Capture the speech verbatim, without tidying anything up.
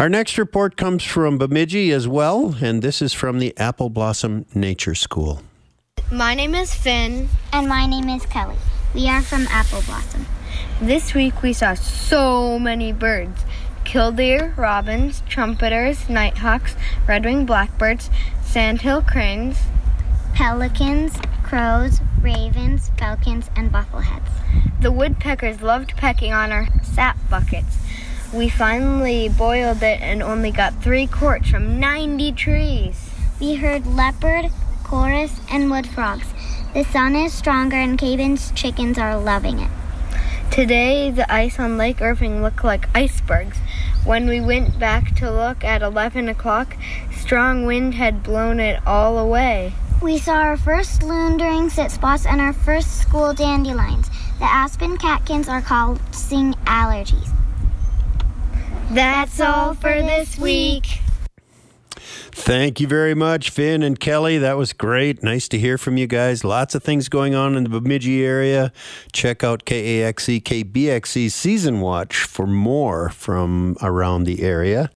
Our next report comes from Bemidji as well, and this is from the Apple Blossom Nature School. My name is Finn. And my name is Kelly. We are from Apple Blossom. This week we saw so many birds. Killdeer, robins, trumpeters, nighthawks, red-winged blackbirds, sandhill cranes, Pelicans, crows, ravens, falcons, and buffleheads. The woodpeckers loved pecking on our sap buckets. We finally boiled it and only got three quarts from ninety trees. We heard leopard, chorus, and wood frogs. The sun is stronger and Caven's chickens are loving it. Today, the ice on Lake Irving looked like icebergs. When we went back to look at eleven o'clock, strong wind had blown it all away. We saw our first loon during sit spots and our first school dandelions. The aspen catkins are causing allergies. That's all for this week. Thank you very much, Finn and Kelly. That was great. Nice to hear from you guys. Lots of things going on in the Bemidji area. Check out K A X E, K B X E Season Watch for more from around the area.